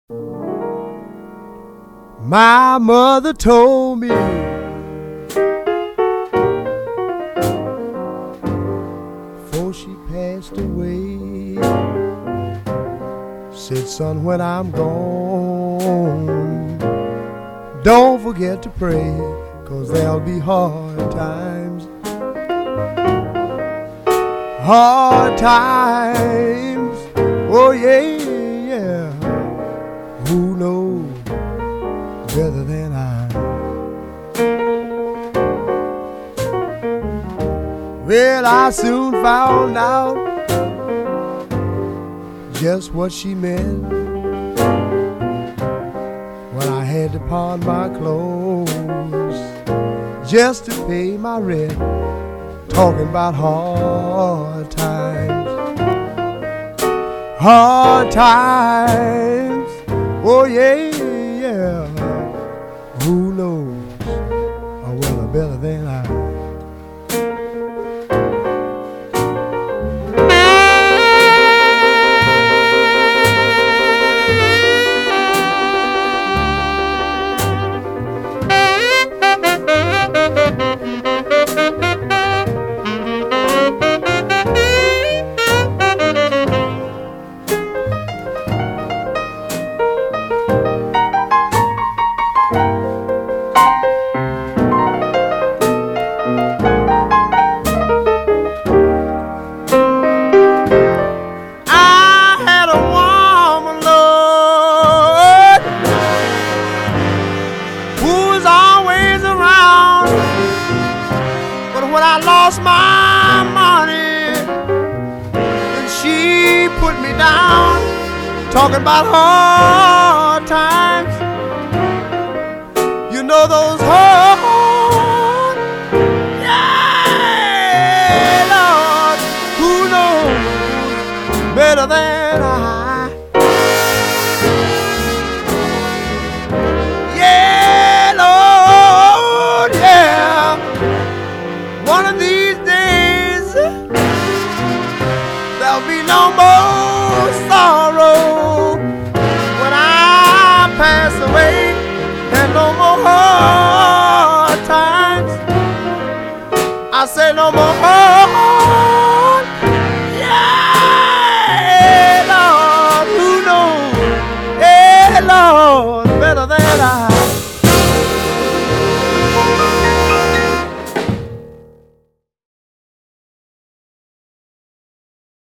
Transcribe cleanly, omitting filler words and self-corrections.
My mother told me before she passed away, said, son, when I'm gone, don't forget to pray, 'cause there'll be hard times. Hard times, oh yeah, yeah. Who knows better than I? Well, I soon found out just what she meant when I had to pawn my clothes just to pay my rent. Talking about hard times, hard times, oh yeah, yeah. Who knows well better than I? Talking about hard